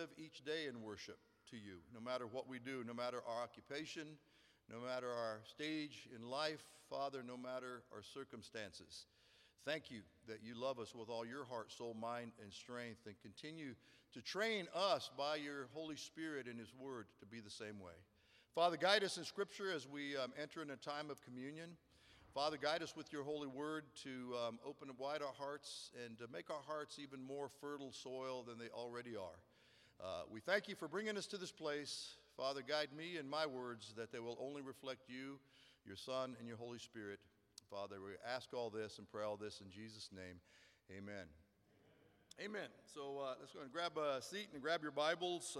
live each day in worship to you, no matter what we do, no matter our occupation, no matter our stage in life, Father, no matter our circumstances. Thank you that you love us with all your heart, soul, mind, and strength, and continue to train us by your Holy Spirit and his word to be the same way. Father, guide us in Scripture as we enter in a time of communion. Father, guide us with your holy word to open wide our hearts and to make our hearts even more fertile soil than they already are. We thank you for bringing us to this place. Father, guide me and my words that they will only reflect you, your Son, and your Holy Spirit. Father, we ask all this and pray all this in Jesus' name. Amen. Amen. So let's go and grab a seat and grab your Bibles.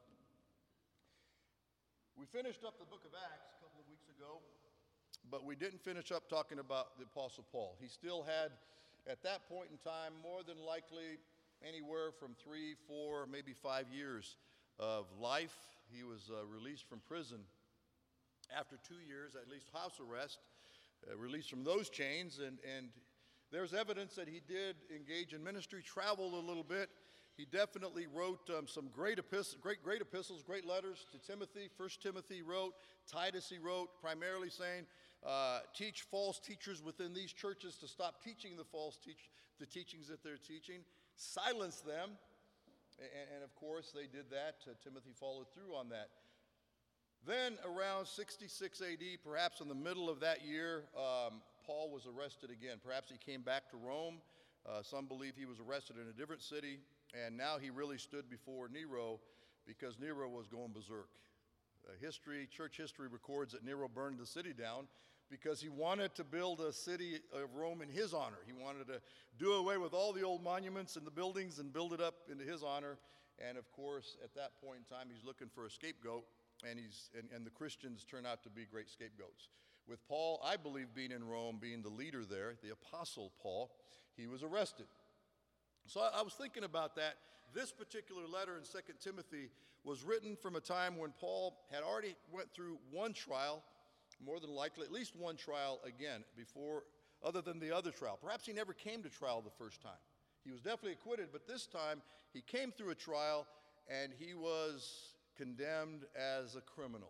We finished up the book of Acts a couple of weeks ago, but we didn't finish up talking about the Apostle Paul. He still had, at that point in time, more than likely anywhere from 3, 4, maybe 5 years of life. He was released from prison after 2 years, at least house arrest, released from those chains, and there's evidence that he did engage in ministry, traveled a little bit. He definitely wrote some great epistles, great letters to Timothy. 1 Timothy he wrote, Titus he wrote, primarily saying, teach false teachers within these churches to stop teaching the teachings that they're teaching. Silence them. And of course, they did that. Timothy followed through on that. Then around 66 AD, perhaps in the middle of that year, Paul was arrested again. Perhaps he came back to Rome. Some believe he was arrested in a different city. And now he really stood before Nero because Nero was going berserk. Church history records that Nero burned the city down because he wanted to build a city of Rome in his honor. He wanted to do away with all the old monuments and the buildings and build it up into his honor. And of course, at that point in time, he's looking for a scapegoat, and the Christians turn out to be great scapegoats. With Paul, I believe, being in Rome, being the leader there, the Apostle Paul, he was arrested. So I was thinking about that. This particular letter in 2 Timothy was written from a time when Paul had already went through one trial, more than likely, at least one trial again, before, other than the other trial. Perhaps he never came to trial the first time. He was definitely acquitted, but this time he came through a trial and he was condemned as a criminal.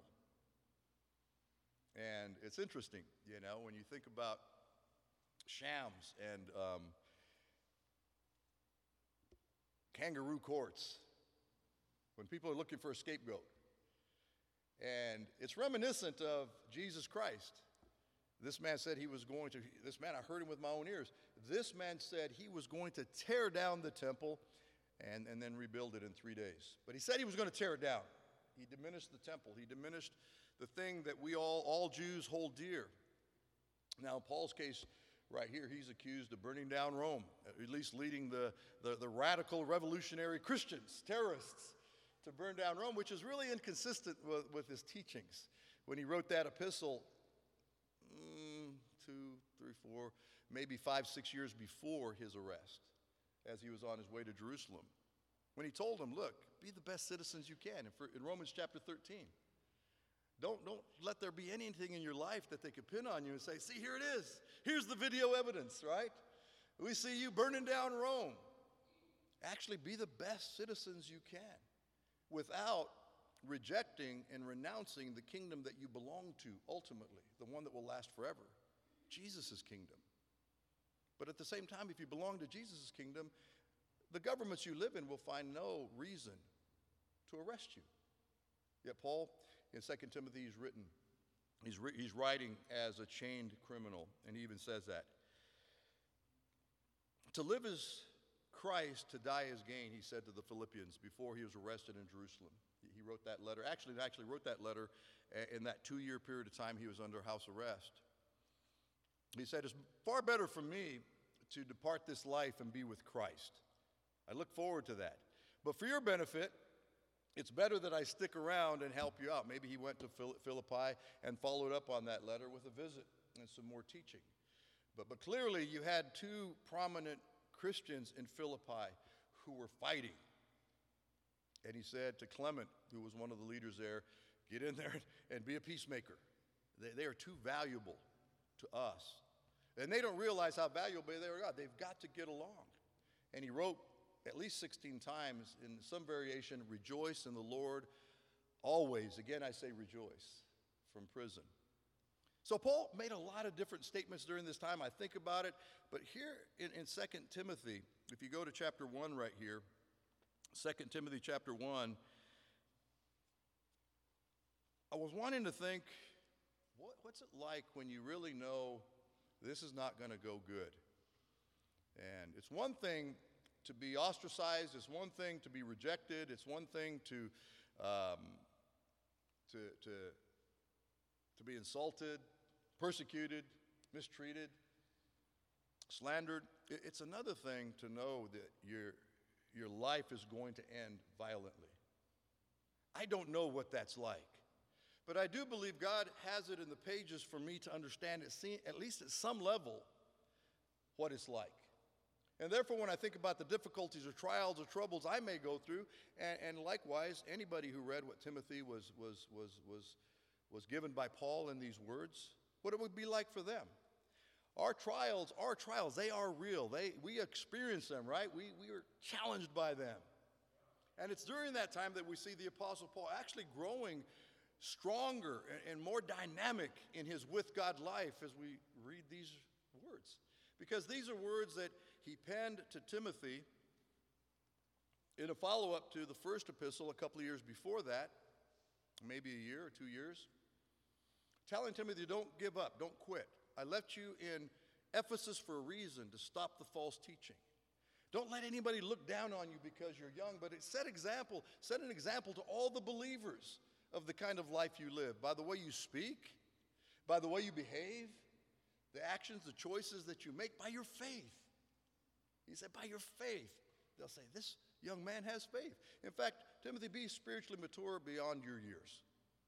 And it's interesting, when you think about shams and kangaroo courts, when people are looking for a scapegoat. And it's reminiscent of Jesus Christ. This man said I heard him with my own ears. This man said he was going to tear down the temple and then rebuild it in 3 days. But he said he was going to tear it down. He diminished the temple. He diminished the thing that we all Jews hold dear. Now, in Paul's case, right here, he's accused of burning down Rome, at least leading the radical revolutionary Christians, terrorists, to burn down Rome, which is really inconsistent with his teachings. When he wrote that epistle 2, 3, 4, maybe 5, 6 years before his arrest, as he was on his way to Jerusalem, when he told them, look, be the best citizens you can. In Romans chapter 13, don't let there be anything in your life that they could pin on you and say, see, here it is. Here's the video evidence, right? We see you burning down Rome. Actually, be the best citizens you can without rejecting and renouncing the kingdom that you belong to ultimately, the one that will last forever, Jesus' kingdom. But at the same time, if you belong to Jesus' kingdom, the governments you live in will find no reason to arrest you. Yet Paul, in 2 Timothy, he's writing as a chained criminal, and he even says that. To live is Christ, to die is gain, he said to the Philippians before he was arrested in Jerusalem. He wrote that letter. Actually wrote that letter in that 2-year period of time he was under house arrest. He said, it's far better for me to depart this life and be with Christ. I look forward to that. But for your benefit, it's better that I stick around and help you out. Maybe he went to Philippi and followed up on that letter with a visit and some more teaching. But clearly you had 2 prominent Christians in Philippi who were fighting. And he said to Clement, who was one of the leaders there, get in there and be a peacemaker. They are too valuable to us. And they don't realize how valuable they are. They've got to get along. And he wrote at least 16 times in some variation, rejoice in the Lord always. Again, I say rejoice, from prison. So Paul made a lot of different statements during this time. I think about it. But here in 2 Timothy, if you go to chapter 1 right here, 2 Timothy chapter 1, I was wanting to think, what's it like when you really know this is not going to go good? And it's one thing to be ostracized. It's one thing to be rejected. It's one thing to be insulted, persecuted, mistreated, slandered. It's another thing to know that your life is going to end violently. I don't know what that's like. But I do believe God has it in the pages for me to understand it, at least at some level, what it's like. And therefore, when I think about the difficulties or trials or troubles I may go through, and likewise, anybody who read what Timothy was given by Paul in these words, what it would be like for them. Our trials, they are real. We experience them, right? We are challenged by them. And it's during that time that we see the Apostle Paul actually growing stronger and more dynamic in his with God life as we read these words. Because these are words that he penned to Timothy in a follow-up to the first epistle a couple of years before that, maybe a year or 2 years, telling Timothy, don't give up, don't quit. I left you in Ephesus for a reason, to stop the false teaching. Don't let anybody look down on you because you're young, but it set an example to all the believers of the kind of life you live, by the way you speak, by the way you behave, the actions, the choices that you make, by your faith. He said, by your faith. They'll say, this young man has faith. In fact, Timothy, be spiritually mature beyond your years.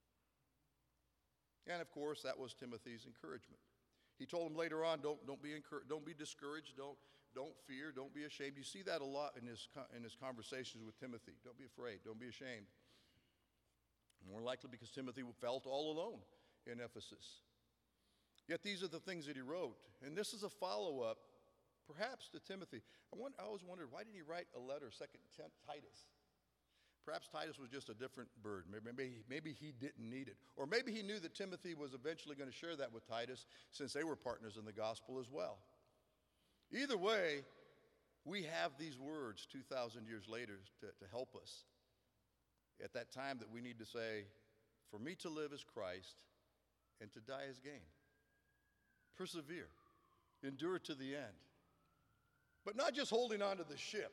And of course, that was Timothy's encouragement. He told him later on, don't be discouraged, don't fear, don't be ashamed. You see that a lot in his conversations with Timothy. Don't be afraid, don't be ashamed. More likely because Timothy felt all alone in Ephesus. Yet these are the things that he wrote. And this is a follow-up, perhaps to Timothy. I always wondered, why did he write a letter, Titus? Perhaps Titus was just a different bird. Maybe he didn't need it. Or maybe he knew that Timothy was eventually going to share that with Titus, since they were partners in the gospel as well. Either way, we have these words 2,000 years later to help us at that time that we need to say, for me to live is Christ, and to die is gain. Persevere. Endure to the end. But not just holding on to the ship.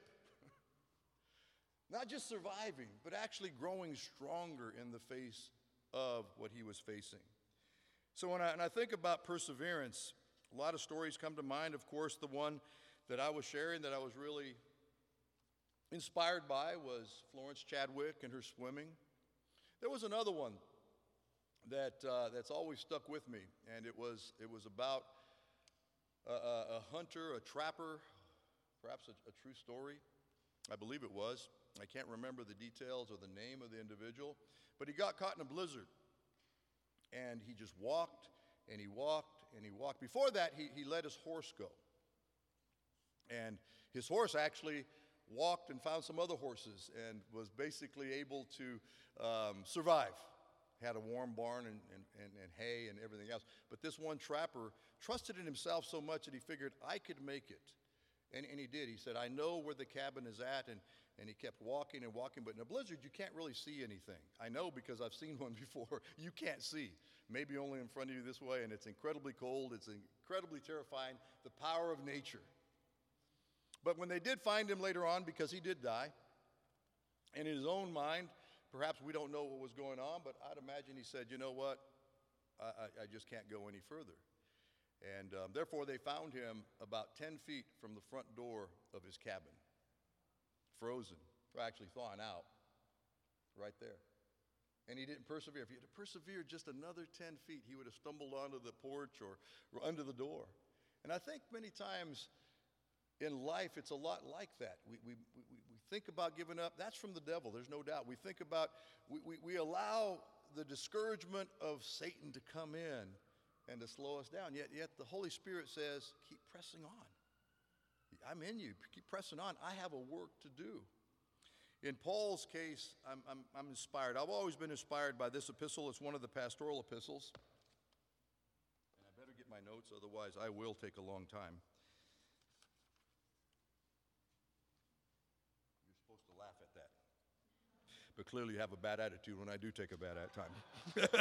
Not just surviving, but actually growing stronger in the face of what he was facing. So when I think about perseverance, a lot of stories come to mind. Of course, the one that I was sharing that I was really inspired by was Florence Chadwick and her swimming. There was another one that's always stuck with me, and it was about a hunter, a trapper, perhaps a true story. I believe it was. I can't remember the details or the name of the individual, but he got caught in a blizzard, and he just walked, and he walked, and he walked. Before that, he let his horse go, and his horse actually walked and found some other horses and was basically able to survive. Had a warm barn and hay and everything else. But this one trapper trusted in himself so much that he figured, I could make it. And he did. He said, I know where the cabin is at. And he kept walking and walking. But in a blizzard, you can't really see anything. I know because I've seen one before. You can't see. Maybe only in front of you this way. And it's incredibly cold. It's incredibly terrifying. The power of nature. But when they did find him later on, because he did die, and in his own mind, perhaps we don't know what was going on, but I'd imagine he said, you know what, I just can't go any further. And therefore, they found him about 10 feet from the front door of his cabin, frozen, or actually thawing out, right there. And he didn't persevere. If he had persevered just another 10 feet, he would have stumbled onto the porch or under the door. And I think many times in life, it's a lot like that. We think about giving up. That's from the devil, there's no doubt. We think about, we allow the discouragement of Satan to come in and to slow us down. Yet the Holy Spirit says, keep pressing on. I'm in you. Keep pressing on. I have a work to do. In Paul's case, I'm inspired. I've always been inspired by this epistle. It's one of the pastoral epistles. And I better get my notes, otherwise I will take a long time. You're supposed to laugh at that. But clearly you have a bad attitude when I do take a bad time.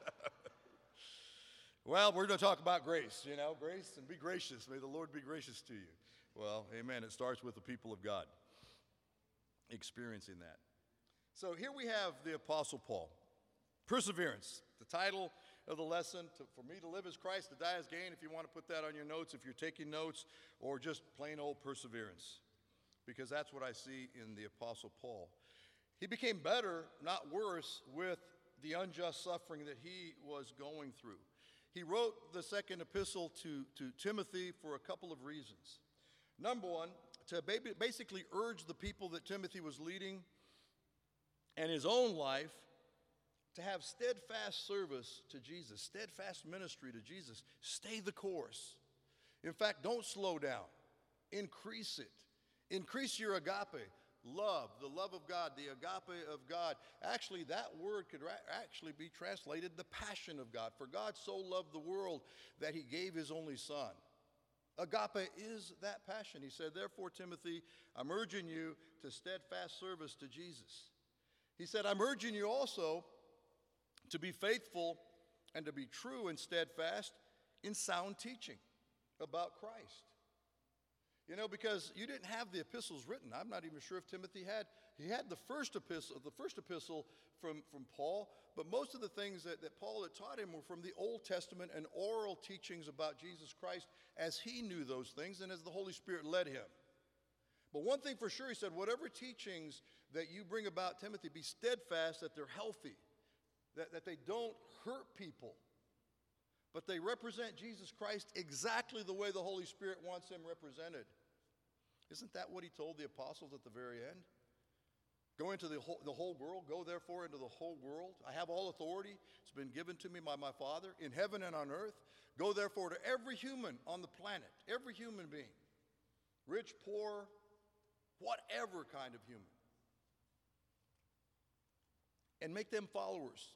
Well, we're going to talk about grace, grace and be gracious. May the Lord be gracious to you. Well, amen. It starts with the people of God experiencing that. So here we have the Apostle Paul. Perseverance, the title of the lesson. For me to live as Christ, to die as gain, if you want to put that on your notes, if you're taking notes, or just plain old perseverance. Because that's what I see in the Apostle Paul. He became better, not worse, with the unjust suffering that he was going through. He wrote the second epistle to Timothy for a couple of reasons. Number one, to basically urge the people that Timothy was leading and his own life to have steadfast service to Jesus, steadfast ministry to Jesus. Stay the course. In fact, don't slow down. Increase it. Increase your agape. Love, the love of God, the agape of God. Actually, that word could actually be translated the passion of God. For God so loved the world that he gave his only son. Agape is that passion. He said, therefore, Timothy, I'm urging you to steadfast service to Jesus. He said, I'm urging you also to be faithful and to be true and steadfast in sound teaching about Christ. Because you didn't have the epistles written. I'm not even sure if Timothy had. He had the first epistle from Paul, but most of the things that Paul had taught him were from the Old Testament and oral teachings about Jesus Christ as he knew those things and as the Holy Spirit led him. But one thing for sure, he said, whatever teachings that you bring about Timothy, be steadfast, that they're healthy, that they don't hurt people, but they represent Jesus Christ exactly the way the Holy Spirit wants him represented. Isn't that what he told the apostles at the very end? Go into the whole world. Go therefore into the whole world. I have all authority. It's been given to me by my Father in heaven and on earth. Go therefore to every human on the planet, every human being, rich, poor, whatever kind of human, and make them followers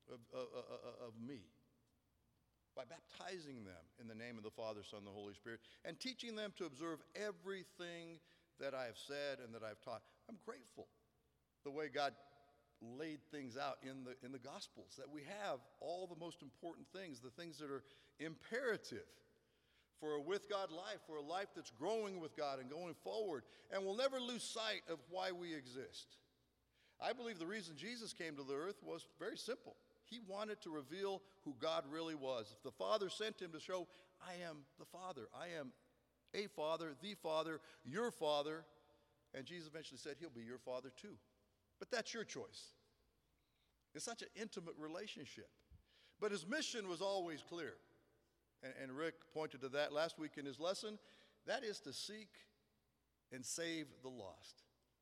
of me, by baptizing them in the name of the Father, Son, and the Holy Spirit, and teaching them to observe everything that I have said and that I've taught. I'm grateful the way God laid things out in the Gospels, that we have all the most important things, the things that are imperative for a with God life, for a life that's growing with God and going forward, and we'll never lose sight of why we exist. I believe the reason Jesus came to the earth was very simple. He wanted to reveal who God really was. If the Father sent him to show, I am the Father. I am a Father, the Father, your Father. And Jesus eventually said, he'll be your Father too. But that's your choice. It's such an intimate relationship. But his mission was always clear. And Rick pointed to that last week in his lesson. That is to seek and save the lost.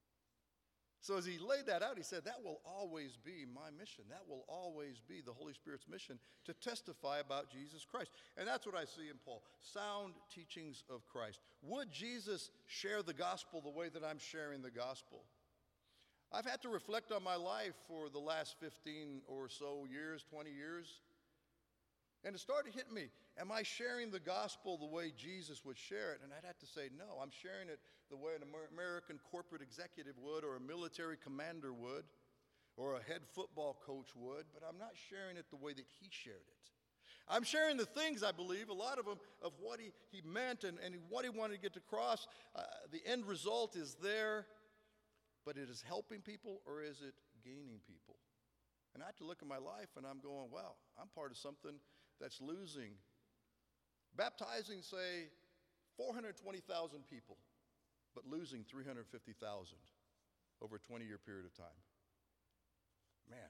So as he laid that out, he said, that will always be my mission. That will always be the Holy Spirit's mission, to testify about Jesus Christ. And that's what I see in Paul, sound teachings of Christ. Would Jesus share the gospel the way that I'm sharing the gospel? I've had to reflect on my life for the last 15 or so years, 20 years. And it started hitting me, am I sharing the gospel the way Jesus would share it? And I'd have to say, no, I'm sharing it the way an American corporate executive would, or a military commander would, or a head football coach would, but I'm not sharing it the way that he shared it. I'm sharing the things, I believe, a lot of them, of what he meant and what he wanted to get across. The end result is there, but it is helping people, or is it gaining people? And I have to look at my life and I'm going, wow, I'm part of something that's losing. Baptizing, say, 420,000 people, but losing 350,000 over a 20-year period of time. Man,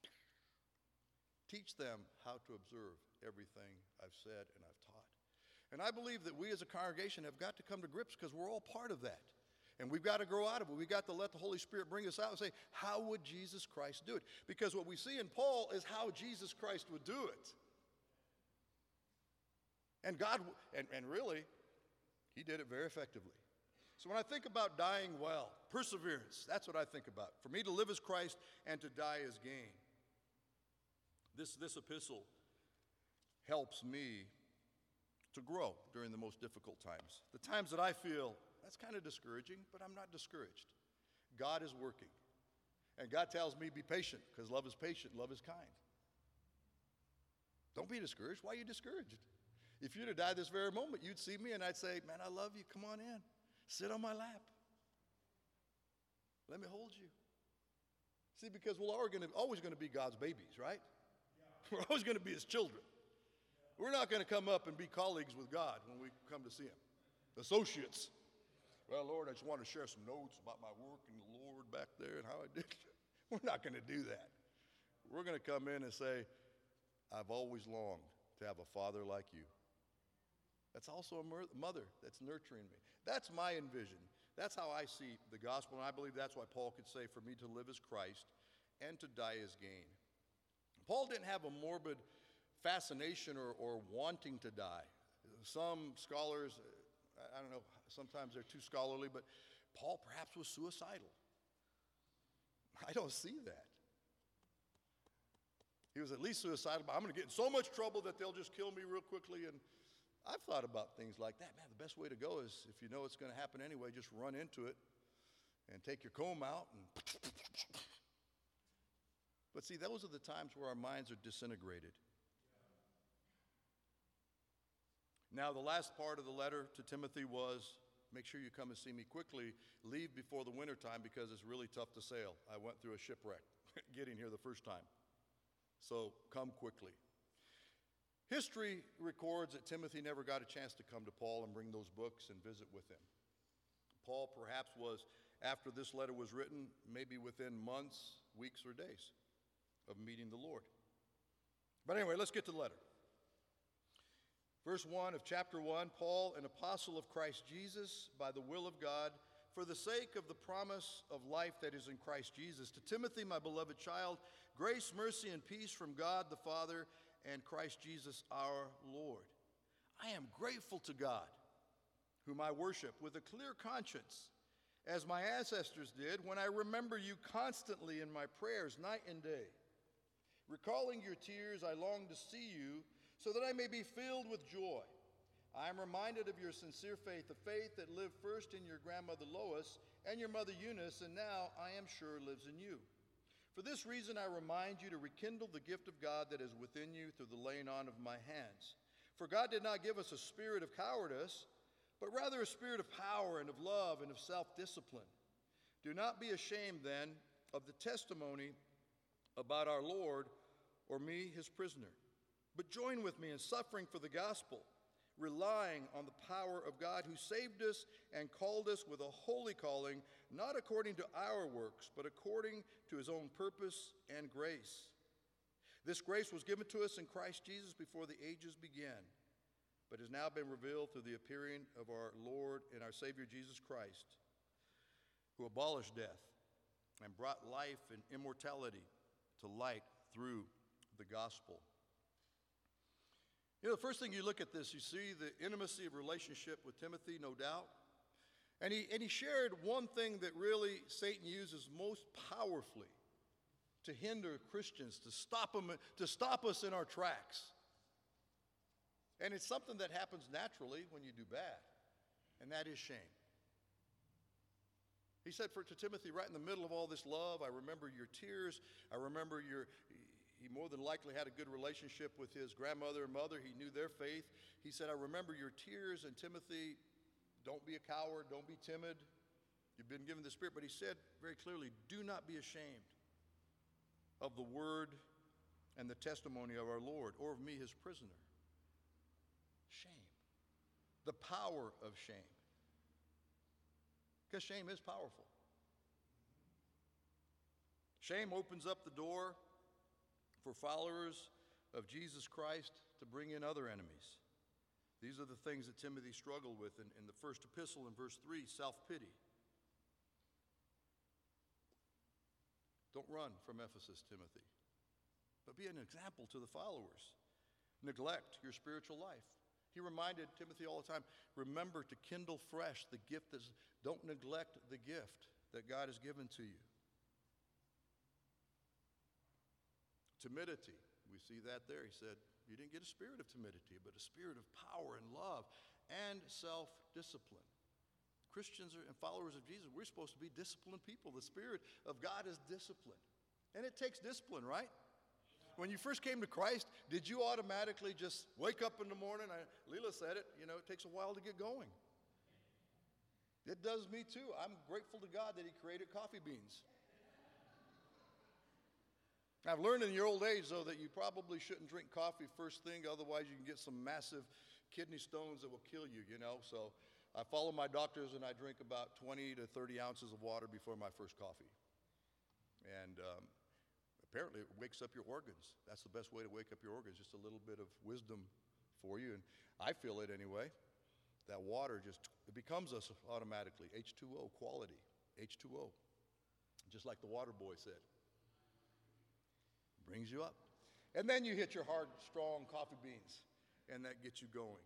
teach them how to observe everything I've said and I've taught. And I believe that we as a congregation have got to come to grips, because we're all part of that. And we've got to grow out of it. We've got to let the Holy Spirit bring us out and say, how would Jesus Christ do it? Because what we see in Paul is how Jesus Christ would do it. And God, and really, he did it very effectively. So when I think about dying well, perseverance, that's what I think about. For me to live as Christ and to die as gain. This epistle helps me to grow during the most difficult times. The times that I feel, that's kind of discouraging, but I'm not discouraged. God is working. And God tells me, be patient, because love is patient, love is kind. Don't be discouraged. Why are you discouraged? If you'd have died this very moment, you'd see me and I'd say, man, I love you. Come on in. Sit on my lap. Let me hold you. See, because we're always going to be God's babies, right? Yeah. We're always going to be his children. Yeah. We're not going to come up and be colleagues with God when we come to see him. Associates. Well, Lord, I just want to share some notes about my work in the Lord back there and how I did. We're not going to do that. We're going to come in and say, I've always longed to have a father like you. That's also a mother that's nurturing me. That's my envision. That's how I see the gospel, and I believe that's why Paul could say, for me to live as Christ and to die as gain. Paul didn't have a morbid fascination or wanting to die. Some scholars, I don't know, sometimes they're too scholarly, but Paul perhaps was suicidal. I don't see that. He was at least suicidal, but I'm going to get in so much trouble that they'll just kill me real quickly. And I've thought about things like that. Man, the best way to go is, if you know it's going to happen anyway, just run into it and take your comb out. But see, those are the times where our minds are disintegrated. Now, the last part of the letter to Timothy was, make sure you come and see me quickly. Leave before the wintertime because it's really tough to sail. I went through a shipwreck getting here the first time. So come quickly. History records that Timothy never got a chance to come to Paul and bring those books and visit with him. Paul perhaps was, after this letter was written, maybe within months, weeks, or days of meeting the Lord. But anyway, let's get to the letter. Verse 1 of chapter 1, Paul, an apostle of Christ Jesus, by the will of God, for the sake of the promise of life that is in Christ Jesus, to Timothy, my beloved child, grace, mercy, and peace from God the Father and Christ Jesus our Lord. I am grateful to God, whom I worship with a clear conscience, as my ancestors did, when I remember you constantly in my prayers night and day. Recalling your tears, I long to see you, so that I may be filled with joy. I am reminded of your sincere faith, a faith that lived first in your grandmother Lois and your mother Eunice, and now I am sure lives in you. For this reason, I remind you to rekindle the gift of God that is within you through the laying on of my hands. For God did not give us a spirit of cowardice, but rather a spirit of power and of love and of self-discipline. Do not be ashamed, then, of the testimony about our Lord or me, his prisoner, but join with me in suffering for the gospel, relying on the power of God who saved us and called us with a holy calling, not according to our works, but according to his own purpose and grace. This grace was given to us in Christ Jesus before the ages began, but has now been revealed through the appearing of our Lord and our Savior Jesus Christ, who abolished death and brought life and immortality to light through the gospel. You know, the first thing you look at this, you see the intimacy of relationship with Timothy, no doubt. And he shared one thing that really Satan uses most powerfully to hinder Christians, to stop us in our tracks. And it's something that happens naturally when you do bad, and that is shame. He said to Timothy, right in the middle of all this love, I remember your tears. I remember he more than likely had a good relationship with his grandmother and mother. He knew their faith. He said, I remember your tears. And Timothy, don't be a coward. Don't be timid. You've been given the Spirit. But he said very clearly, do not be ashamed of the word and the testimony of our Lord, or of me, his prisoner. Shame. The power of shame. Because shame is powerful. Shame opens up the door for followers of Jesus Christ to bring in other enemies. These are the things that Timothy struggled with in the first epistle in verse 3, self-pity. Don't run from Ephesus, Timothy, but be an example to the followers. Neglect your spiritual life. He reminded Timothy all the time, remember to kindle fresh the gift that's, don't neglect the gift that God has given to you. Timidity, we see that there. He said, you didn't get a spirit of timidity, but a spirit of power and love and self-discipline. Christians and followers of Jesus, we're supposed to be disciplined people. The Spirit of God is discipline. And it takes discipline, right? When you first came to Christ, did you automatically just wake up in the morning? Leela said it, it takes a while to get going. It does me too. I'm grateful to God that He created coffee beans. I've learned in your old age, though, that you probably shouldn't drink coffee first thing, otherwise you can get some massive kidney stones that will kill you, So I follow my doctors and I drink about 20 to 30 ounces of water before my first coffee. And apparently it wakes up your organs. That's the best way to wake up your organs, just a little bit of wisdom for you. And I feel it anyway. That water it becomes us automatically. H2O quality, H2O. Just like the water boy said. Brings you up. And then you hit your hard, strong coffee beans, and that gets you going.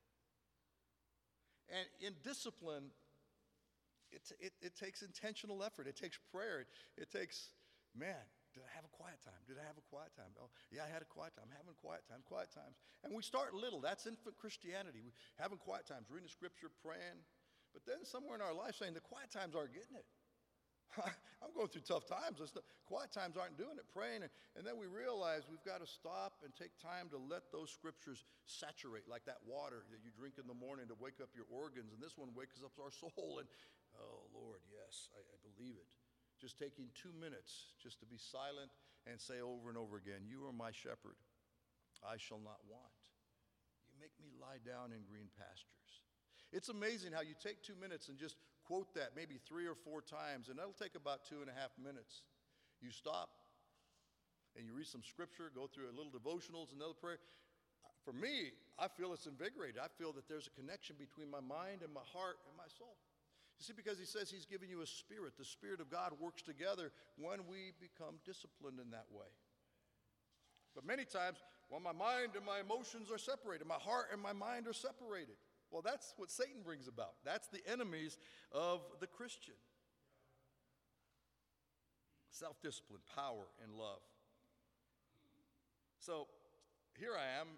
And in discipline, it takes intentional effort. It takes prayer. It takes, did I have a quiet time? Did I have a quiet time? Oh, yeah, I had a quiet time. I'm having quiet times. And we start little. That's infant Christianity. We having quiet times, reading the scripture, praying. But then somewhere in our life saying the quiet times aren't getting it. I'm going through tough times. Quiet times aren't doing it, praying. And then we realize we've got to stop and take time to let those scriptures saturate like that water that you drink in the morning to wake up your organs. And this one wakes up our soul. And, oh, Lord, yes, I believe it. Just taking 2 minutes just to be silent and say over and over again, you are my shepherd. I shall not want. You make me lie down in green pastures. It's amazing how you take 2 minutes and just quote that maybe 3 or 4 times, and that'll take about 2.5 minutes. You stop and you read some scripture, go through a little devotionals, another prayer. For me, I feel it's invigorated. I feel that there's a connection between my mind and my heart and my soul. You see, because He says He's given you a spirit. The Spirit of God works together when we become disciplined in that way. But many times, my mind and my emotions are separated. My heart and my mind are separated. Well, that's what Satan brings about. That's the enemies of the Christian. Self-discipline, power, and love. So here I am,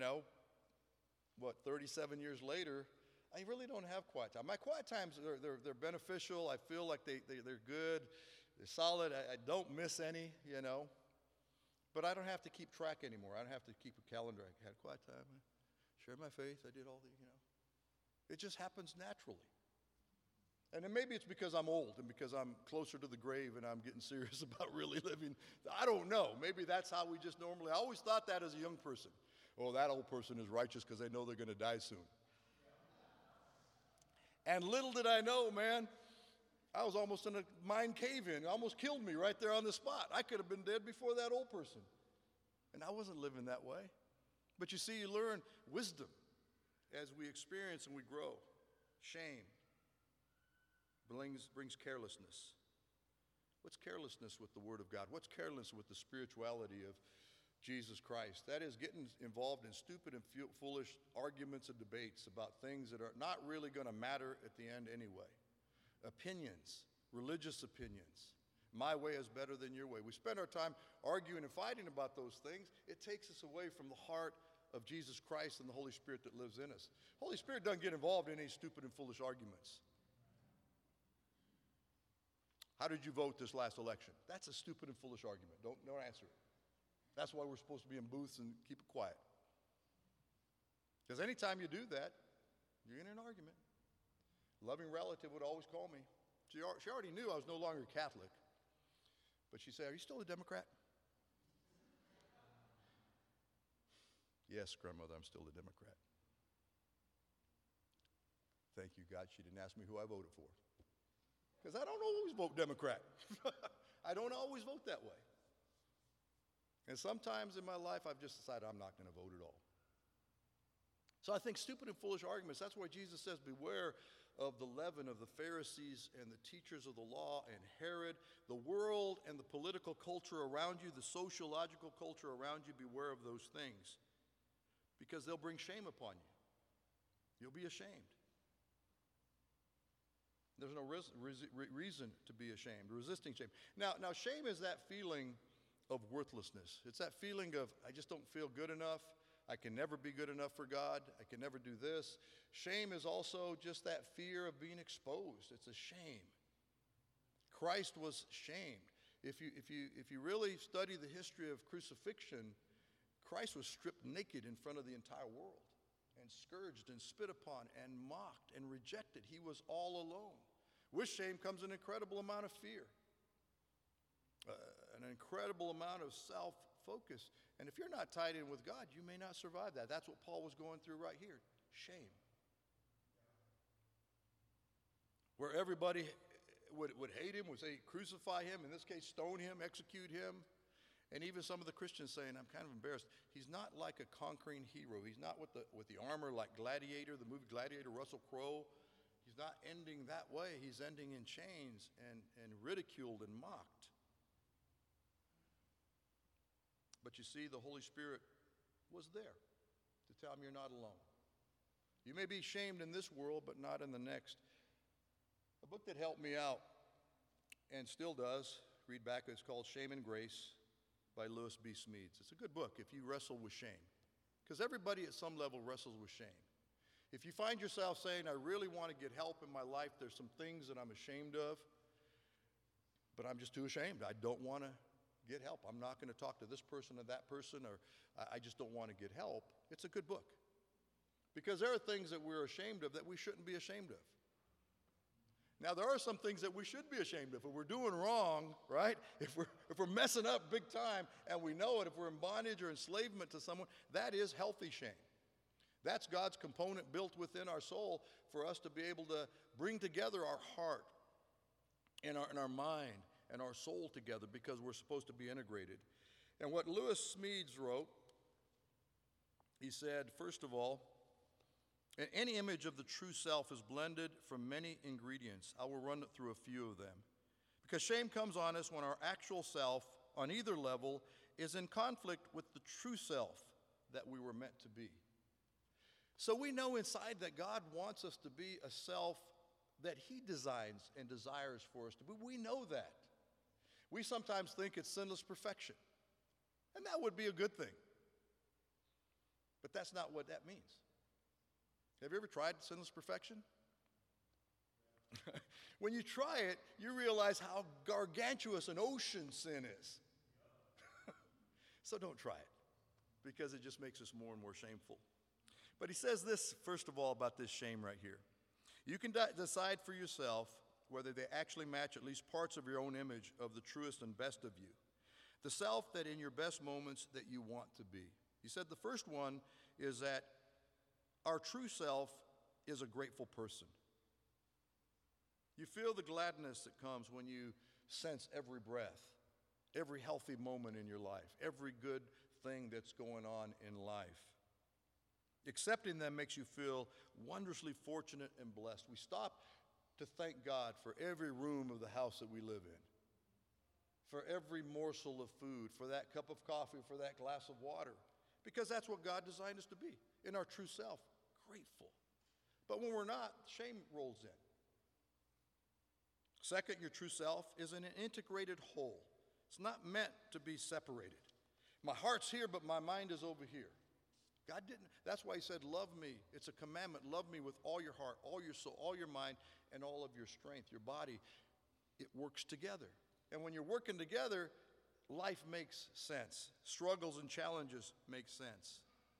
37 years later, I really don't have quiet time. My quiet times, they're beneficial. I feel like they're good. They're solid. I don't miss any, But I don't have to keep track anymore. I don't have to keep a calendar. I had quiet time. I shared my faith. I did all the, It just happens naturally. And then maybe it's because I'm old and because I'm closer to the grave and I'm getting serious about really living. I don't know. Maybe that's how we just normally. I always thought that as a young person. Oh, that old person is righteous because they know they're going to die soon. And little did I know, man, I was almost in a mind cave-in. It almost killed me right there on the spot. I could have been dead before that old person. And I wasn't living that way. But you see, you learn wisdom as we experience and we grow. Shame brings carelessness. What's carelessness with the Word of God? What's carelessness with the spirituality of Jesus Christ? That is getting involved in stupid and foolish arguments and debates about things that are not really going to matter at the end anyway. Opinions, religious opinions. My way is better than your way. We spend our time arguing and fighting about those things. It takes us away from the heart of Jesus Christ and the Holy Spirit that lives in us. Holy Spirit doesn't get involved in any stupid and foolish arguments. How did you vote this last election? That's a stupid and foolish argument. Don't answer it. That's why we're supposed to be in booths and keep it quiet. Because anytime you do that, you're in an argument. A loving relative would always call me. She already knew I was no longer Catholic. But she said, "Are you still a Democrat?" "Yes, grandmother, I'm still a Democrat." Thank you, God, she didn't ask me who I voted for. Because I don't always vote Democrat. I don't always vote that way. And sometimes in my life, I've just decided I'm not going to vote at all. So I think stupid and foolish arguments, that's why Jesus says, beware of the leaven of the Pharisees and the teachers of the law and Herod, the world and the political culture around you, the sociological culture around you, beware of those things. Because they'll bring shame upon you. You'll be ashamed. There's no reason to be ashamed, resisting shame. Now, shame is that feeling of worthlessness. It's that feeling of, I just don't feel good enough. I can never be good enough for God. I can never do this. Shame is also just that fear of being exposed. It's a shame. Christ was shamed. If you really study the history of crucifixion, Christ was stripped naked in front of the entire world and scourged and spit upon and mocked and rejected. He was all alone. With shame comes an incredible amount of fear, an incredible amount of self-focus. And if you're not tied in with God, you may not survive that. That's what Paul was going through right here. Shame. Where everybody would hate him, would say crucify him, in this case stone him, execute him. And even some of the Christians saying, I'm kind of embarrassed. He's not like a conquering hero. He's not with the armor like Gladiator, the movie Gladiator, Russell Crowe. He's not ending that way. He's ending in chains and ridiculed and mocked. But you see, the Holy Spirit was there to tell him you're not alone. You may be shamed in this world, but not in the next. A book that helped me out and still does, read back, it's called Shame and Grace by Lewis B. Smedes. It's a good book if you wrestle with shame, because everybody at some level wrestles with shame. If you find yourself saying, I really want to get help in my life, there's some things that I'm ashamed of, but I'm just too ashamed. I don't want to get help. I'm not going to talk to this person or that person, or I just don't want to get help. It's a good book, because there are things that we're ashamed of that we shouldn't be ashamed of. Now, there are some things that we should be ashamed of. If we're doing wrong, right? If we're messing up big time and we know it, if we're in bondage or enslavement to someone, that is healthy shame. That's God's component built within our soul for us to be able to bring together our heart and our mind and our soul together, because we're supposed to be integrated. And what Lewis Smedes wrote, he said, first of all, any image of the true self is blended from many ingredients. I will run through a few of them. Because shame comes on us when our actual self, on either level, is in conflict with the true self that we were meant to be. So we know inside that God wants us to be a self that he designs and desires for us to be. We know that. We sometimes think it's sinless perfection. And that would be a good thing. But that's not what that means. Have you ever tried sinless perfection? When you try it, you realize how gargantuous an ocean sin is. So don't try it, because it just makes us more and more shameful. But he says this, first of all, about this shame right here. You can decide for yourself whether they actually match at least parts of your own image of the truest and best of you. The self that in your best moments that you want to be. He said the first one is that our true self is a grateful person. You feel the gladness that comes when you sense every breath, every healthy moment in your life, every good thing that's going on in life. Accepting them makes you feel wondrously fortunate and blessed. We stop to thank God for every room of the house that we live in, for every morsel of food, for that cup of coffee, for that glass of water, because that's what God designed us to be, in our true self. Grateful. But when we're not, shame rolls in. Second, your true self is an integrated whole. It's not meant to be separated. My heart's here, but my mind is over here. God didn't. That's why he said, love me. It's a commandment. Love me with all your heart, all your soul, all your mind, and all of your strength, your body. It works together. And when you're working together, life makes sense. Struggles and challenges make sense.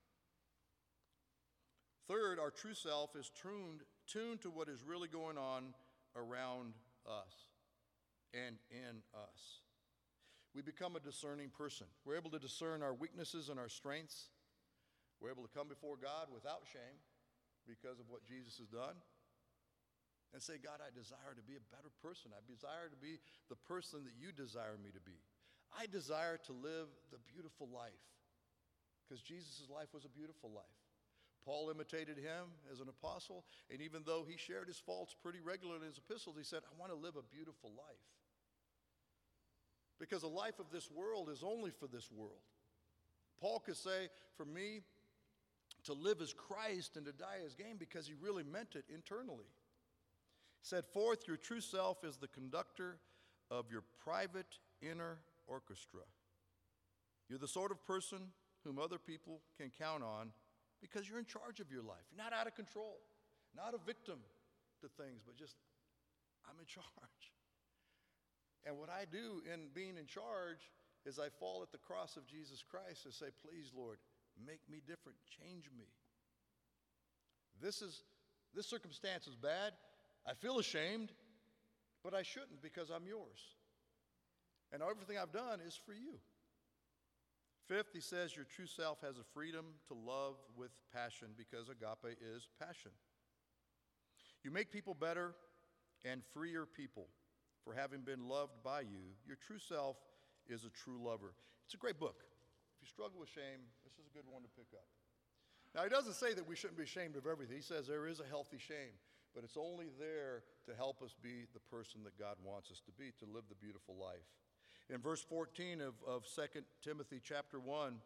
Third, our true self is tuned to what is really going on around us and in us. We become a discerning person. We're able to discern our weaknesses and our strengths. We're able to come before God without shame because of what Jesus has done and say, God, I desire to be a better person. I desire to be the person that you desire me to be. I desire to live the beautiful life, because Jesus' life was a beautiful life. Paul imitated him as an apostle, and even though he shared his faults pretty regularly in his epistles, he said, I want to live a beautiful life. Because the life of this world is only for this world. Paul could say, for me, to live as Christ and to die as gain, because he really meant it internally. He said, fourth, your true self is the conductor of your private inner orchestra. You're the sort of person whom other people can count on because you're in charge of your life. You're not out of control, not a victim to things, but just, I'm in charge. And what I do in being in charge is I fall at the cross of Jesus Christ and say, please, Lord, make me different, change me. This circumstance is bad. I feel ashamed, but I shouldn't, because I'm yours. And everything I've done is for you. Fifth, he says your true self has a freedom to love with passion, because agape is passion. You make people better and freer people for having been loved by you. Your true self is a true lover. It's a great book. If you struggle with shame, this is a good one to pick up. Now, he doesn't say that we shouldn't be ashamed of everything. He says there is a healthy shame, but it's only there to help us be the person that God wants us to be, to live the beautiful life. In verse 14 of 2 Timothy chapter 1,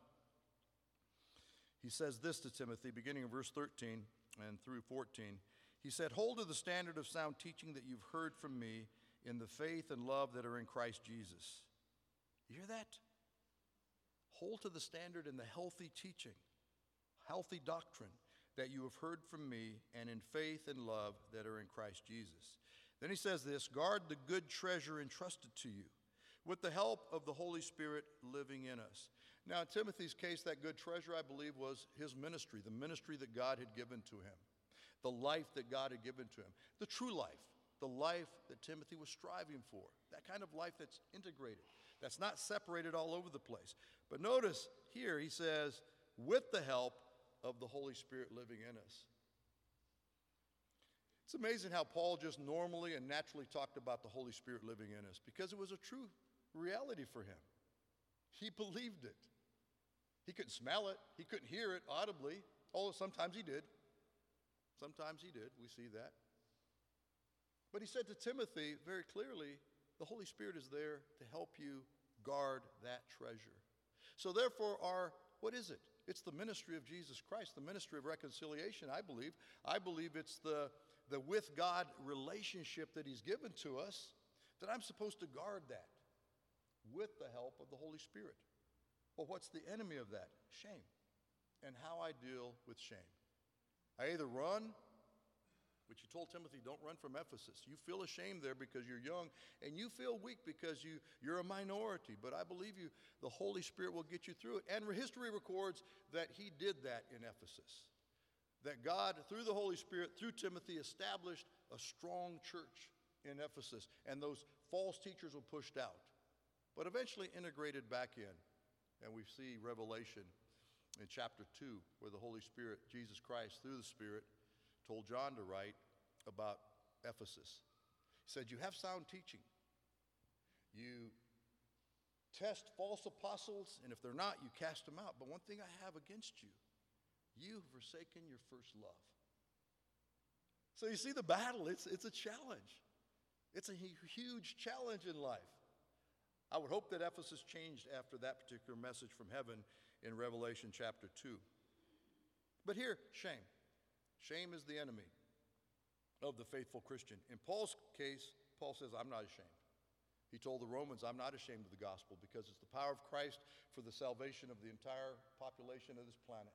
he says this to Timothy, beginning in verse 13 and through 14. He said, hold to the standard of sound teaching that you've heard from me in the faith and love that are in Christ Jesus. You hear that? Hold to the standard in the healthy teaching, healthy doctrine that you have heard from me, and in faith and love that are in Christ Jesus. Then he says this, guard the good treasure entrusted to you, with the help of the Holy Spirit living in us. Now, in Timothy's case, that good treasure, I believe, was his ministry, the ministry that God had given to him, the life that God had given to him, the true life, the life that Timothy was striving for, that kind of life that's integrated, that's not separated all over the place. But notice here he says, with the help of the Holy Spirit living in us. It's amazing how Paul just normally and naturally talked about the Holy Spirit living in us, because it was a true reality for him. He believed it. He couldn't smell it. He couldn't hear it audibly, although sometimes he did. Sometimes he did. We see that. But he said to Timothy very clearly, the Holy Spirit is there to help you guard that treasure. So therefore, what is it? It's the ministry of Jesus Christ, the ministry of reconciliation, I believe. I believe it's the with God relationship that he's given to us, that I'm supposed to guard that with the help of the Holy Spirit. Well, what's the enemy of that? Shame. And how I deal with shame. I either run, which he told Timothy, don't run from Ephesus. You feel ashamed there because you're young, and you feel weak because you're a minority. But I believe the Holy Spirit will get you through it. And history records that he did that in Ephesus. That God, through the Holy Spirit, through Timothy, established a strong church in Ephesus. And those false teachers were pushed out, but eventually integrated back in. And we see Revelation in chapter 2, where the Holy Spirit, Jesus Christ, through the Spirit, told John to write about Ephesus. He said, you have sound teaching. You test false apostles, and if they're not, you cast them out. But one thing I have against you, you have forsaken your first love. So you see the battle, it's a challenge. It's a huge challenge in life. I would hope that Ephesus changed after that particular message from heaven in Revelation chapter 2. But here, shame. Shame is the enemy of the faithful Christian. In Paul's case, Paul says, I'm not ashamed. He told the Romans, I'm not ashamed of the gospel, because it's the power of Christ for the salvation of the entire population of this planet.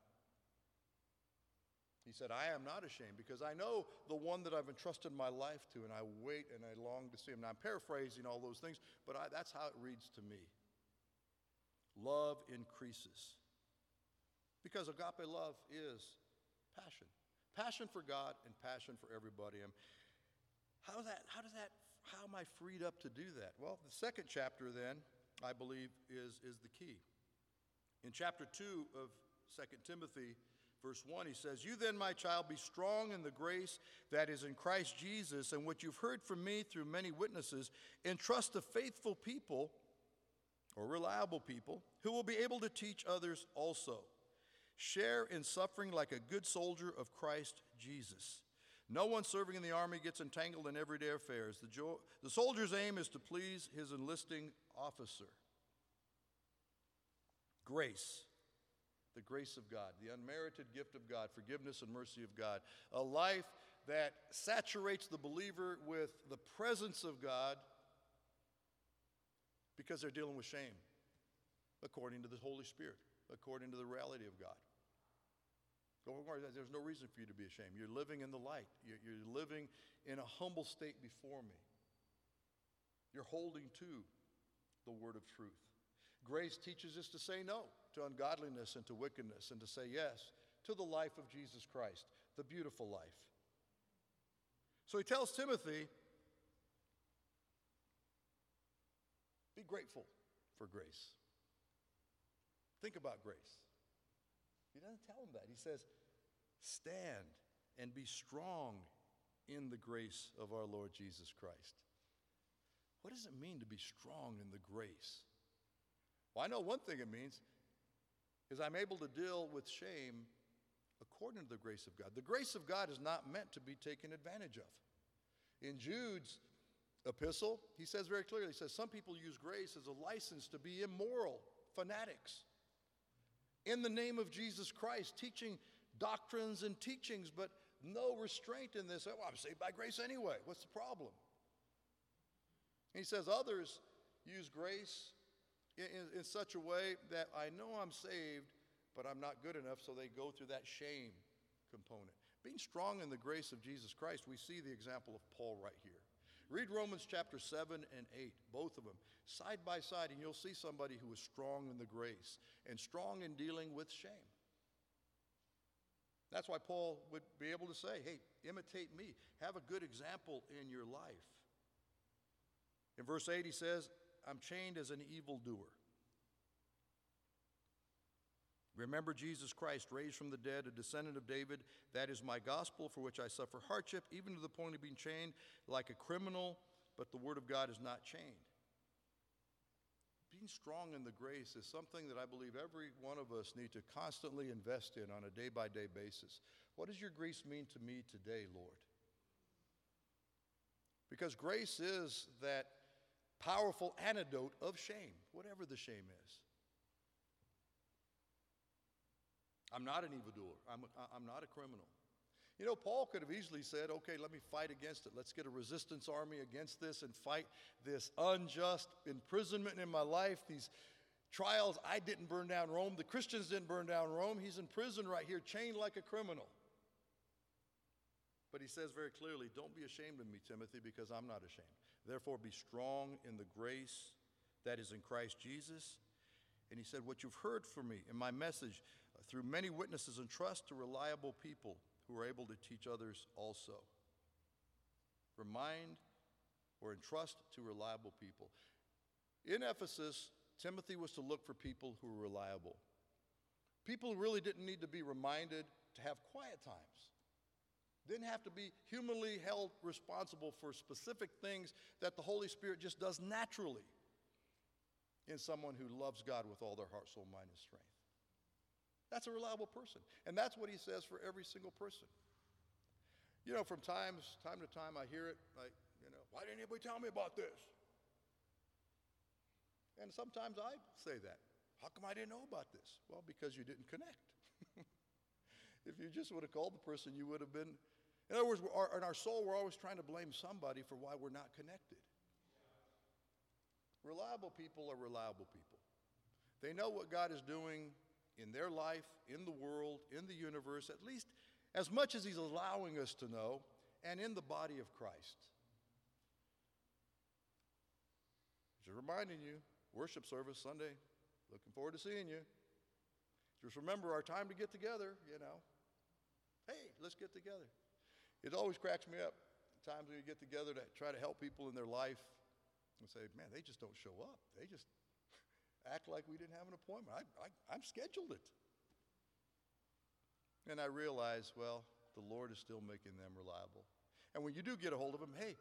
He said, I am not ashamed, because I know the one that I've entrusted my life to, and I wait and I long to see him. Now, I'm paraphrasing all those things, but that's how it reads to me. Love increases, because agape love is passion. Passion for God and passion for everybody. How am I freed up to do that? Well, the second chapter then, I believe, is the key. In chapter 2 of 2 Timothy, verse 1, he says, you then, my child, be strong in the grace that is in Christ Jesus, and what you've heard from me through many witnesses, entrust to faithful people, or reliable people, who will be able to teach others also. Share in suffering like a good soldier of Christ Jesus. No one serving in the army gets entangled in everyday affairs. The soldier's aim is to please his enlisting officer. Grace, The grace of God, the unmerited gift of God, forgiveness and mercy of God. A life that saturates the believer with the presence of God because they're dealing with shame, according to the Holy Spirit, according to the reality of God. There's no reason for you to be ashamed. You're living in the light. You're living in a humble state before me. You're holding to the word of truth. Grace teaches us to say no to ungodliness and to wickedness, and to say yes to the life of Jesus Christ, the beautiful life. So he tells Timothy, be grateful for grace. Think about grace. He doesn't tell him that. He says, stand and be strong in the grace of our Lord Jesus Christ. What does it mean to be strong in the grace? Well, I know one thing it means is I'm able to deal with shame according to the grace of God. The grace of God is not meant to be taken advantage of. In Jude's epistle, he says very clearly, he says, some people use grace as a license to be immoral, fanatics. In the name of Jesus Christ, teaching doctrines and teachings, but no restraint in this. Oh, I'm saved by grace anyway. What's the problem? And he says others use grace in such a way that I know I'm saved, but I'm not good enough, so they go through that shame component. Being strong in the grace of Jesus Christ, we see the example of Paul right here. Read Romans chapter 7 and 8, both of them, side by side, and you'll see somebody who is strong in the grace and strong in dealing with shame. That's why Paul would be able to say, hey, imitate me. Have a good example in your life. In verse 8, he says, I'm chained as an evildoer. Remember Jesus Christ, raised from the dead, a descendant of David. That is my gospel, for which I suffer hardship, even to the point of being chained like a criminal, but the word of God is not chained. Being strong in the grace is something that I believe every one of us need to constantly invest in on a day-by-day basis. What does your grace mean to me today, Lord? Because grace is that powerful antidote of shame, whatever the shame is. I'm not an evildoer. I'm not a criminal. You know, Paul could have easily said, okay, let me fight against it. Let's get a resistance army against this and fight this unjust imprisonment in my life, these trials. I didn't burn down Rome. The Christians didn't burn down Rome. He's in prison right here, chained like a criminal. But he says very clearly, don't be ashamed of me, Timothy, because I'm not ashamed. Therefore, be strong in the grace that is in Christ Jesus. And he said, what you've heard from me in my message, through many witnesses, entrust to reliable people who are able to teach others also. Remind or entrust to reliable people. In Ephesus, Timothy was to look for people who were reliable. People who really didn't need to be reminded to have quiet times. Didn't have to be humanly held responsible for specific things that the Holy Spirit just does naturally in someone who loves God with all their heart, soul, mind, and strength. That's a reliable person. And that's what he says for every single person. You know, from time to time I hear it like, why didn't anybody tell me about this? And sometimes I say that. How come I didn't know about this? Well, because you didn't connect. If you just would have called the person, you would have been. In other words, in our soul, we're always trying to blame somebody for why we're not connected. Reliable people are reliable people. They know what God is doing in their life, in the world, in the universe, at least as much as he's allowing us to know, and in the body of Christ. Just reminding you, worship service Sunday, looking forward to seeing you. Just remember our time to get together, Hey, let's get together. It always cracks me up, times when you get together to try to help people in their life and say, man, they just don't show up. They just act like we didn't have an appointment. I'm scheduled it. And I realize, well, the Lord is still making them reliable. And when you do get a hold of them, hey,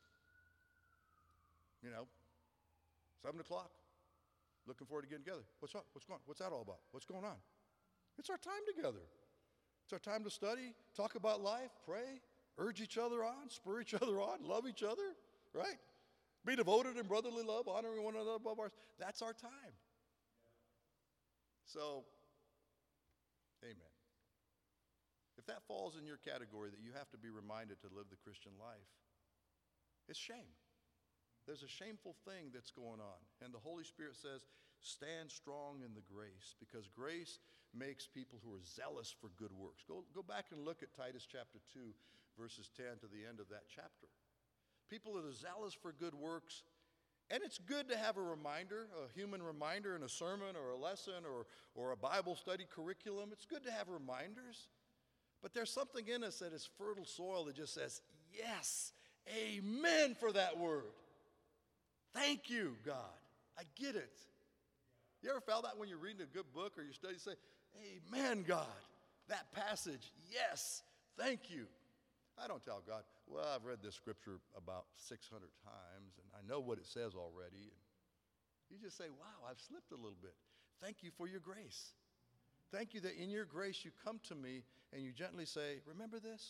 7 o'clock, looking forward to getting together. What's up? What's going on? What's that all about? What's going on? It's our time together. It's our time to study, talk about life, pray, urge each other on, spur each other on, love each other, right? Be devoted in brotherly love, honoring one another above ours. That's our time. So Amen. If that falls in your category that you have to be reminded to live the Christian life, it's shame. There's a shameful thing that's going on. And the Holy Spirit says, stand strong in the grace, because grace makes people who are zealous for good works. Go back and look at Titus chapter 2, verses 10 to the end of that chapter. People that are zealous for good works, and it's good to have a reminder, a human reminder in a sermon or a lesson or a Bible study curriculum. It's good to have reminders. But there's something in us that is fertile soil that just says, yes, amen for that word. Thank you, God. I get it. You ever felt that when you're reading a good book or you study, say, amen, God. That passage, yes, thank you. I don't tell God, well, I've read this scripture about 600 times and I know what it says already. And you just say, wow, I've slipped a little bit. Thank you for your grace. Thank you that in your grace you come to me and you gently say, remember this?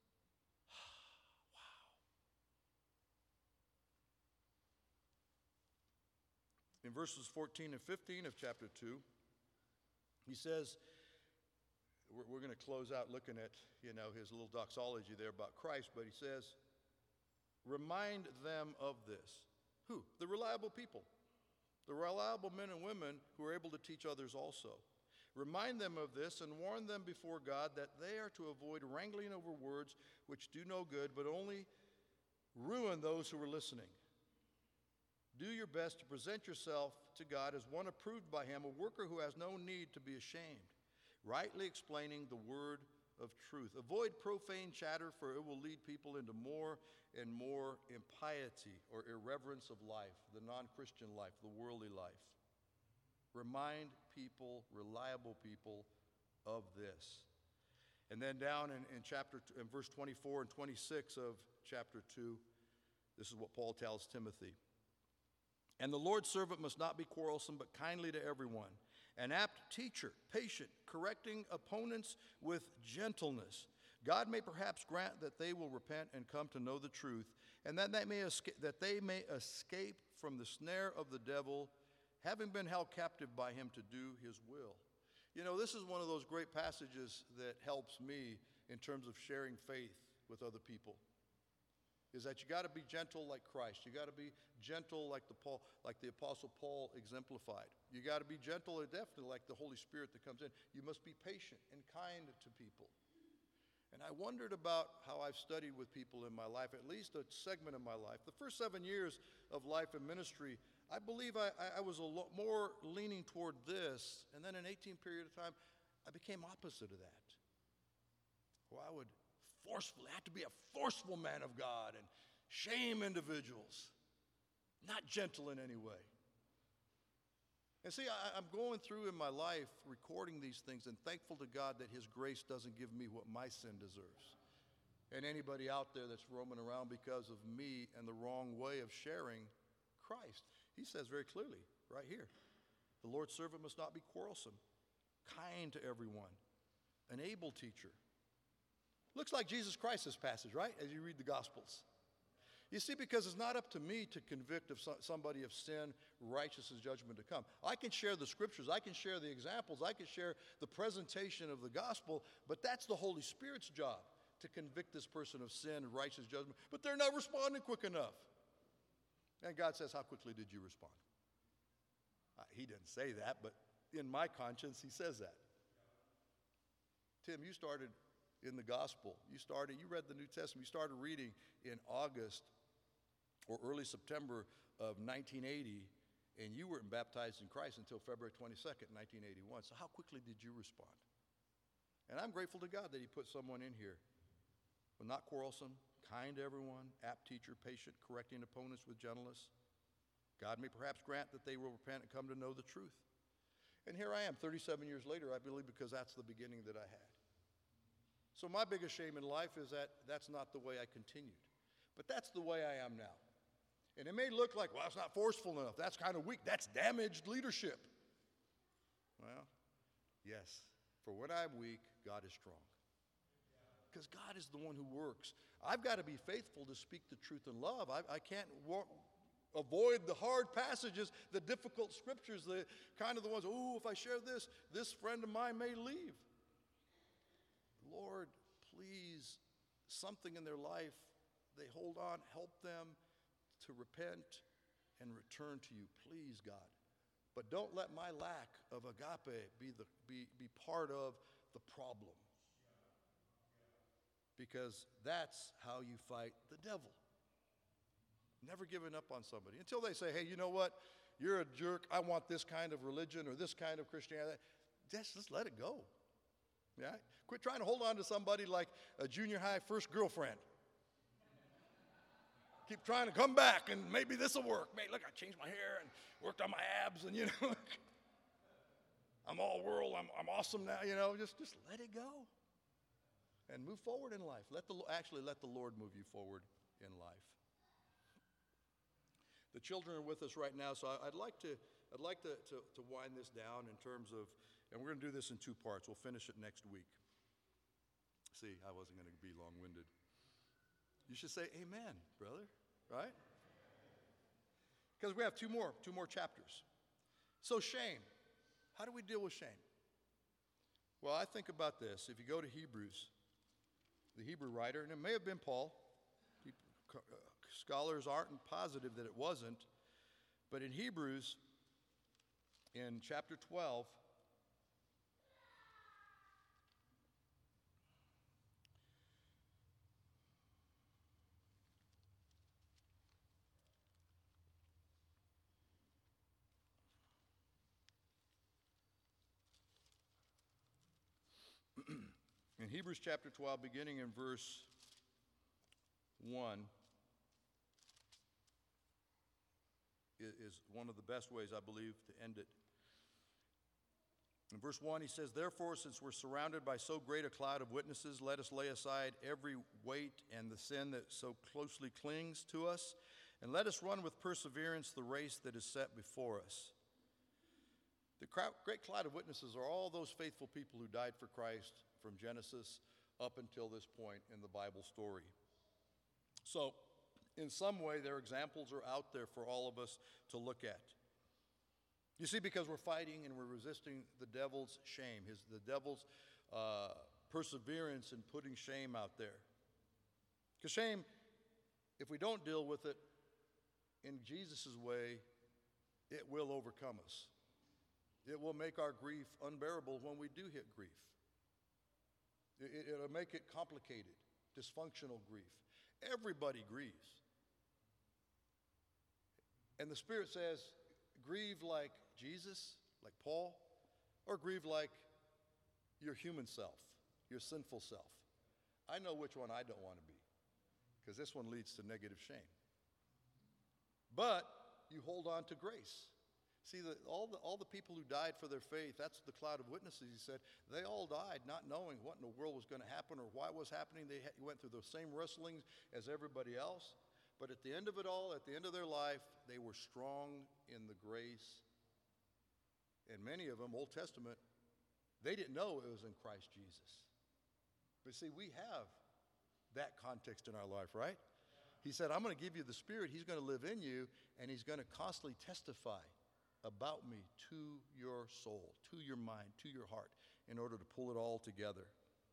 Wow. In verses 14 and 15 of chapter 2, he says, we're going to close out looking at, his little doxology there about Christ, but he says, remind them of this. Who? The reliable people. The reliable men and women who are able to teach others also. Remind them of this and warn them before God that they are to avoid wrangling over words which do no good, but only ruin those who are listening. Do your best to present yourself to God as one approved by him, a worker who has no need to be ashamed, rightly explaining the word of truth. Avoid profane chatter, for it will lead people into more and more impiety or irreverence of life, the non-Christian life, the worldly life. Remind people, reliable people, of this. And then down in verse 24 and 26 of chapter 2, this is what Paul tells Timothy. And the Lord's servant must not be quarrelsome, but kindly to everyone, an apt teacher, patient, correcting opponents with gentleness. God may perhaps grant that they will repent and come to know the truth, and that they may escape from the snare of the devil, having been held captive by him to do his will. This is one of those great passages that helps me in terms of sharing faith with other people. Is that you got to be gentle like Christ. You got to be gentle like the Apostle Paul exemplified. You got to be gentle and definitely like the Holy Spirit that comes in. You must be patient and kind to people. And I wondered about how I've studied with people in my life, at least a segment of my life. The first 7 years of life and ministry, I believe I was a lot more leaning toward this. And then in an 18 period of time, I became opposite of that. Where I would have to be a forceful man of God and shame individuals, not gentle in any way. And see, I'm going through in my life recording these things and thankful to God that his grace doesn't give me what my sin deserves. And anybody out there that's roaming around because of me and the wrong way of sharing Christ. He says very clearly right here, the Lord's servant must not be quarrelsome, kind to everyone, an able teacher. Looks like Jesus Christ, this passage, right? As you read the Gospels. You see, because it's not up to me to convict of somebody of sin, righteousness, judgment to come. I can share the scriptures. I can share the examples. I can share the presentation of the gospel, but that's the Holy Spirit's job, to convict this person of sin and righteous judgment. But they're not responding quick enough. And God says, how quickly did you respond? He didn't say that, but in my conscience, he says that. Tim, you started in the gospel. You read the New Testament. You started reading in August or early September of 1980, and you weren't baptized in Christ until February 22nd, 1981. So how quickly did you respond? And I'm grateful to God that he put someone in here, but not quarrelsome, kind to everyone, apt teacher, patient, correcting opponents with gentleness. God may perhaps grant that they will repent and come to know the truth. And here I am, 37 years later, I believe, because that's the beginning that I had. So my biggest shame in life is that that's not the way I continued. But that's the way I am now. And it may look like, well, it's not forceful enough. That's kind of weak. That's damaged leadership. Well, yes. For when I'm weak, God is strong. Because God is the one who works. I've got to be faithful to speak the truth in love. I can't avoid the hard passages, the difficult scriptures, the kind of the ones, if I share this friend of mine may leave. Lord, please, something in their life, they hold on, help them to repent and return to you, please, God. But don't let my lack of agape be part of the problem. Because that's how you fight the devil. Never giving up on somebody. Until they say, hey, you know what? You're a jerk. I want this kind of religion or this kind of Christianity. Just let it go. Yeah? Quit trying to hold on to somebody like a junior high first girlfriend. Keep trying to come back and maybe this will work. Man, look, I changed my hair and worked on my abs and, I'm all world. I'm awesome now, Just let it go and move forward in life. Let the Lord move you forward in life. The children are with us right now, so I'd like to wind this down in terms of, and we're going to do this in two parts. We'll finish it next week. See, I wasn't going to be long-winded. You should say amen, brother, right? Because we have two more chapters. So shame. How do we deal with shame? Well, I think about this. If you go to Hebrews, the Hebrew writer, and it may have been Paul, scholars aren't positive that it wasn't, but in Hebrews, in chapter 12, in Hebrews chapter 12, beginning in verse 1, is one of the best ways, I believe, to end it. In verse 1, he says, therefore, since we're surrounded by so great a cloud of witnesses, let us lay aside every weight and the sin that so closely clings to us, and let us run with perseverance the race that is set before us. The great cloud of witnesses are all those faithful people who died for Christ from Genesis up until this point in the Bible story. So, in some way, their examples are out there for all of us to look at. You see, because we're fighting and we're resisting the devil's shame, the devil's perseverance in putting shame out there. Because shame, if we don't deal with it in Jesus' way, it will overcome us. It will make our grief unbearable when we do hit grief. It'll make it complicated, dysfunctional grief. Everybody grieves. And the Spirit says, grieve like Jesus, like Paul, or grieve like your human self, your sinful self. I know which one I don't want to be, because this one leads to negative shame. But you hold on to grace. See, all the people who died for their faith, that's the cloud of witnesses, he said, they all died not knowing what in the world was going to happen or why it was happening. They went through the same wrestlings as everybody else. But at the end of it all, at the end of their life, they were strong in the grace. And many of them, Old Testament, they didn't know it was in Christ Jesus. But see, we have that context in our life, right? He said, I'm going to give you the Spirit. He's going to live in you, and he's going to constantly testify about me to your soul, to your mind, to your heart, in order to pull it all together.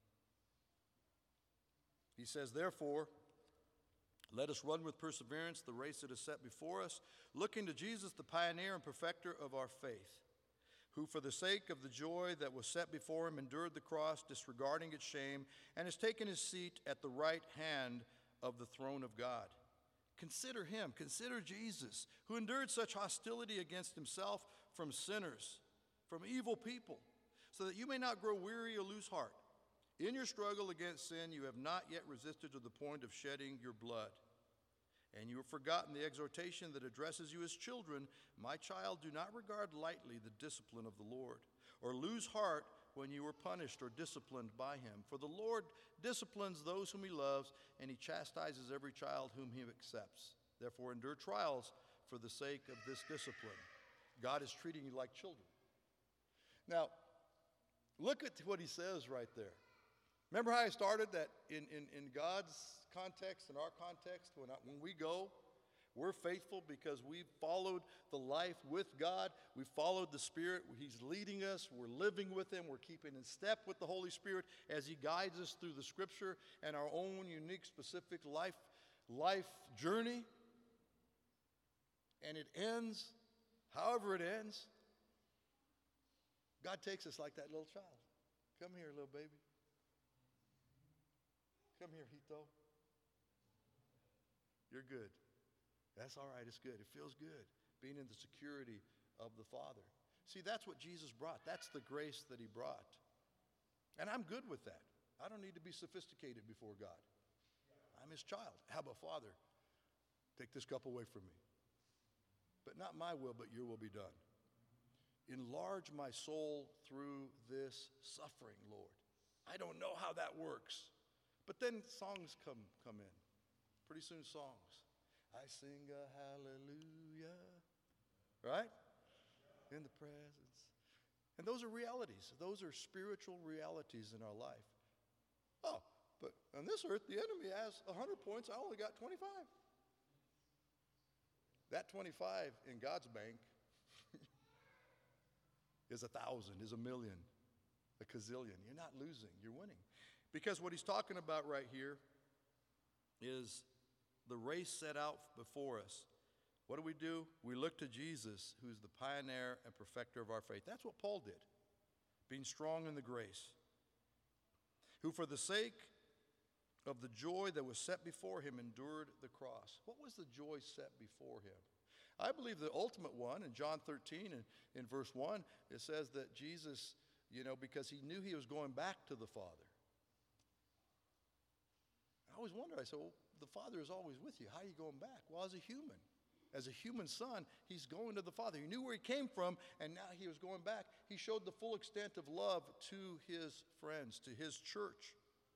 He says, therefore, let us run with perseverance the race that is set before us, looking to Jesus, the pioneer and perfecter of our faith, who for the sake of the joy that was set before him endured the cross, disregarding its shame, and has taken his seat at the right hand of the throne of God. Consider him, consider Jesus, who endured such hostility against himself from sinners, from evil people, so that you may not grow weary or lose heart. In your struggle against sin, you have not yet resisted to the point of shedding your blood. And you have forgotten the exhortation that addresses you as children. My child, do not regard lightly the discipline of the Lord, or lose heart when you are punished or disciplined by him. For the Lord disciplines those whom he loves, and he chastises every child whom he accepts. Therefore, endure trials for the sake of this discipline. God is treating you like children. Now, look at what he says right there. Remember how I started that in God's context, in our context, when we go, We're faithful because we've followed the life with God. We followed the Spirit. He's leading us. We're living with Him. We're keeping in step with the Holy Spirit as He guides us through the Scripture and our own unique, specific life journey. And it ends, however it ends, God takes us like that little child. Come here, little baby. Come here, Hito. You're good. That's all right. It's good. It feels good being in the security of the Father. See, that's what Jesus brought. That's the grace that He brought. And I'm good with that. I don't need to be sophisticated before God. I'm His child. Abba, Father, take this cup away from me. But not my will, but your will be done. Enlarge my soul through this suffering, Lord. I don't know how that works. But then songs come in. Pretty soon songs. I sing a hallelujah. Right? In the presence. And those are realities. Those are spiritual realities in our life. Oh, but on this earth, the enemy has 100 points. I only got 25. That 25 in God's bank is 1,000, is 1,000,000, a gazillion. You're not losing, you're winning. Because what he's talking about right here is the race set out before us. What do? We look to Jesus, who's the pioneer and perfecter of our faith. That's what Paul did, being strong in the grace, who for the sake of the joy that was set before him endured the cross. What was the joy set before him? I believe the ultimate one in John 13 and in verse 1, it says that Jesus, because he knew he was going back to the Father. I always wonder, I said, well, the Father is always with you. How are you going back? Well, as a human son, he's going to the Father. He knew where he came from, and now he was going back. He showed the full extent of love to his friends, to his church.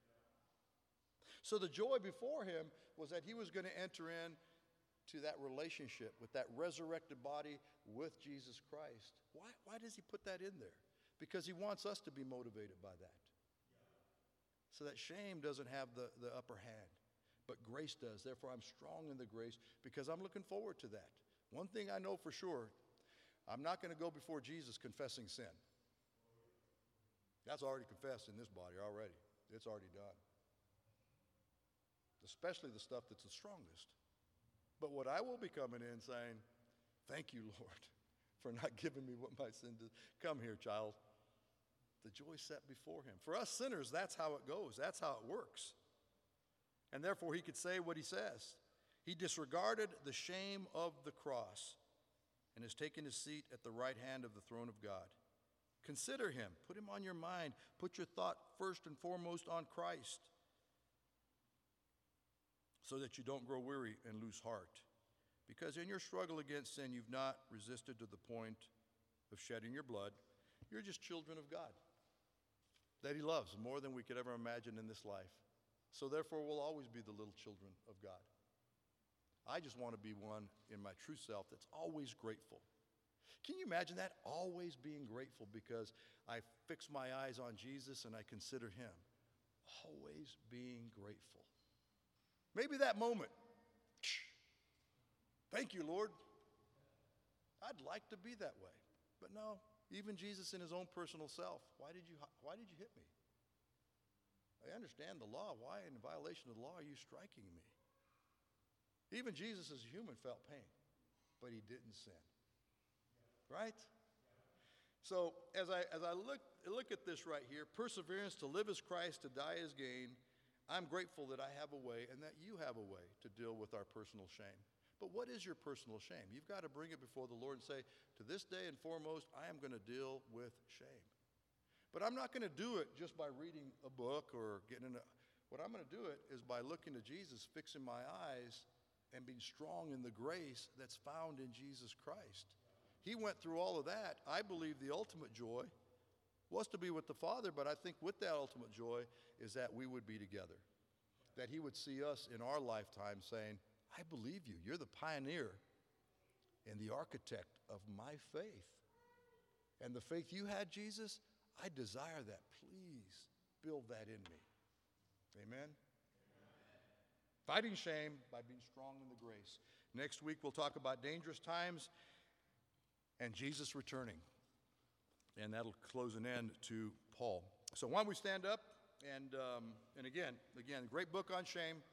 So the joy before him was that he was going to enter in to that relationship with that resurrected body with Jesus Christ. Why does he put that in there? Because he wants us to be motivated by that. So that shame doesn't have the upper hand, but grace does. Therefore, I'm strong in the grace because I'm looking forward to that. One thing I know for sure, I'm not going to go before Jesus confessing sin. That's already confessed in this body already. It's already done. Especially the stuff that's the strongest. But what I will be coming in saying, thank you, Lord, for not giving me what my sin did. Come here, child. The joy set before him. For us sinners, that's how it goes. That's how it works. And therefore, he could say what he says. He disregarded the shame of the cross and has taken his seat at the right hand of the throne of God. Consider him. Put him on your mind. Put your thought first and foremost on Christ, so that you don't grow weary and lose heart. Because in your struggle against sin, you've not resisted to the point of shedding your blood. You're just children of God that he loves more than we could ever imagine in this life. So therefore, we'll always be the little children of God. I just want to be one in my true self that's always grateful. Can you imagine that? Always being grateful because I fix my eyes on Jesus and I consider him. Always being grateful. Maybe that moment, thank you, Lord. I'd like to be that way. But no, even Jesus in his own personal self, why did you hit me? I understand the law. Why in violation of the law are you striking me? Even Jesus as a human felt pain, but he didn't sin. Right? So as I look at this right here, perseverance, to live as Christ, to die as gain, I'm grateful that I have a way and that you have a way to deal with our personal shame. But what is your personal shame? You've got to bring it before the Lord and say, to this day and foremost, I am going to deal with shame. But I'm not going to do it just by reading a book or what I'm going to do it is by looking to Jesus, fixing my eyes, and being strong in the grace that's found in Jesus Christ. He went through all of that. I believe the ultimate joy was to be with the Father, but I think with that ultimate joy is that we would be together. That he would see us in our lifetime saying, I believe you. You're the pioneer and the architect of my faith. And the faith you had, Jesus, I desire that. Please build that in me. Amen? Fighting shame by being strong in the grace. Next week, we'll talk about dangerous times and Jesus returning. And that'll close an end to Paul. So why don't we stand up? And again, great book on shame.